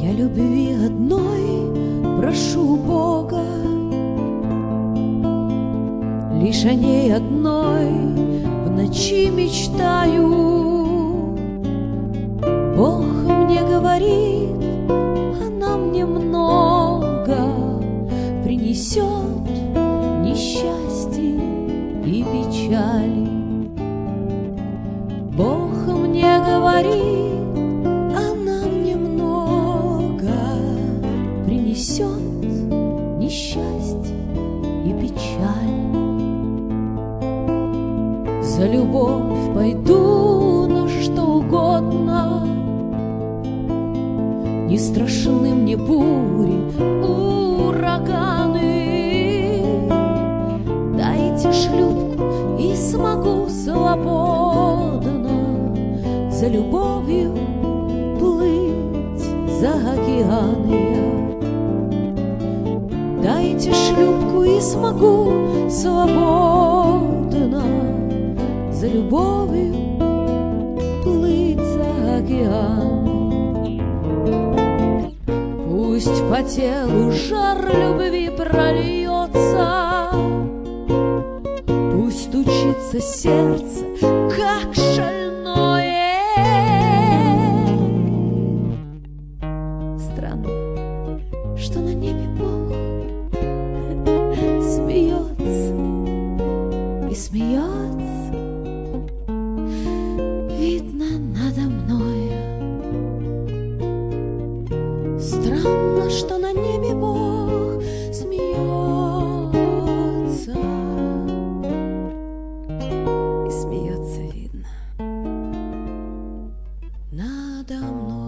Я любви одной прошу Бога, лишь о ней одной в ночи мечтаю. Бог мне говорит, она мне много принесет несчастья и печали. Бог мне говорит, она мне много принесет несчастья и печали. За любовь пойду на что угодно, не страшны мне бури, ураганы. Дайте шлюпку и смогу свободно за любовью плыть за океаны я. Дайте шлюпку и смогу свободно за любовью плыть за океаны. Пусть по телу жар любви прольется, пусть стучится сердце, как шальное. Странно, что на небе Бог смеется и смеется, видно надо мною. Странно, что на небе Бог смеется и смеется, видно надо мной.